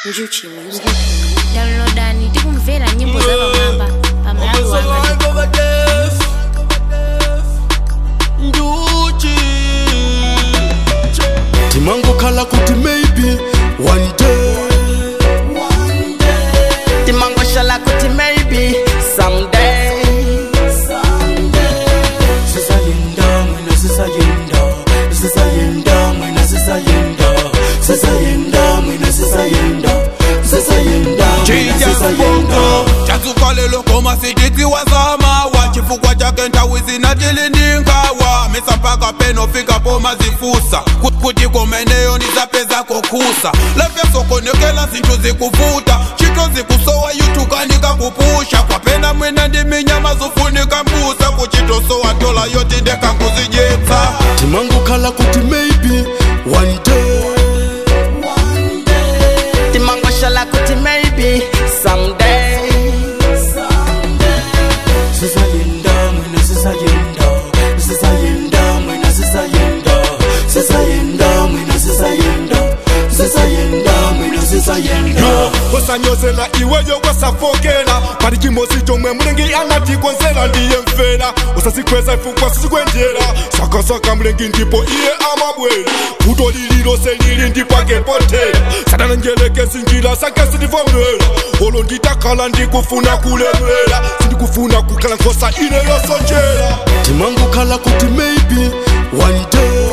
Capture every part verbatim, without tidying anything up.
Njuchi music. Downloadani tikumvera nyimbo za Bamamba pamalawi wanga. Njuchi Timango kala kuti maybe one day, one day. Timango shala kuti maybe someday, someday. Sisa yenda mwina sisa yenda, sisa yenda mwina sisa yenda, sisa yenda mwina sisa yenda, sisa yenda mwina sisa yenda. Chazukale lokoma siditi wazama wa chifukwa chake ntawizi na tilindingawa misa mpaka peno fika poma zifusa kuti komeneo nizapeza kokusa lefya sokonekela zintu zikuvuta chito zikusowa yutukanika kupusha kwa pena mwena ndiminyama zofunika mbusa kuchito sowa dola yoti ndeka kuzijetsa Timango kala kuti maybe one day, one day. Timango shala kuti maybe someday, someday. Sisa yenda mwina sisa yenda, sisa yenda mwina sisa yenda, sisa yenda mwina sisa yenda, sisa yenda mwina sisa yenda. Osanyozela iweyo wasafokela pali chimosi chomwe mlengi anatikonzela ndiye mfela usasikweza ifukwa sikwendela sakasaka mlengi ndipo iye amabwela kuto lililo selili ndipake potela sadana njeleke sinjila sake sindivomela olo nditakhala ndikufuna kulemela sindikufuna kukhala nkosa ine yosonjela Timango kala kuti maybe one day,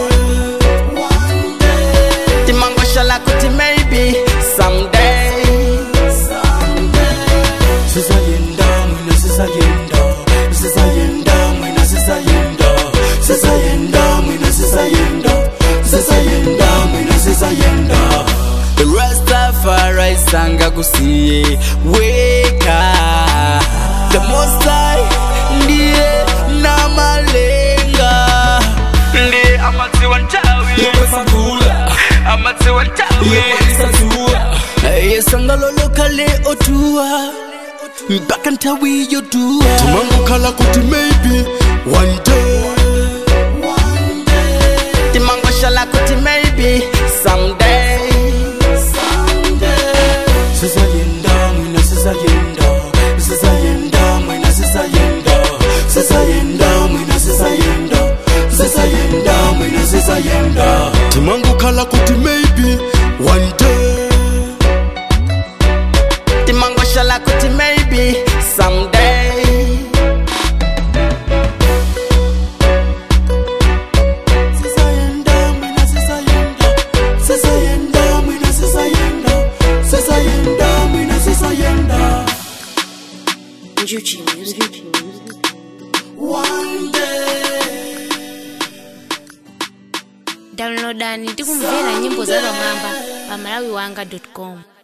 one day. Timango shala kuti maybe someday, someday. Sisa yenda mwina sisa yenda, sisa yenda mwina sisa yenda, sisa yenda mwina sisa yenda, sisa yenda mwina sisa yenda. Rastafari sanga kusiye weka the most high ndiye na malenga ndiye amatsiwa ntawi yesangula amatsiwa ntawi yesazua yesangalo lokale otua mpaka ntawi yotua Timango kala kuti maybe one day, one day. Timango shala kuti maybe someday, someday. Sisa yenda mwina sisa yenda, sisa yenda mwina sisa yenda, sisa yenda mwina sisa yenda, sisa yenda mwina sisa yenda. Timango kala kuti maybe one day, Timango shala kuti maybe someday. Sisa yenda mwina sisa yenda, sisa yenda mwina sisa yenda, sisa yenda mwina sisa yenda. Njuchi music. One day. Downloadani tikumvera nyimbo za Bamamba pamalawi wanga dot com.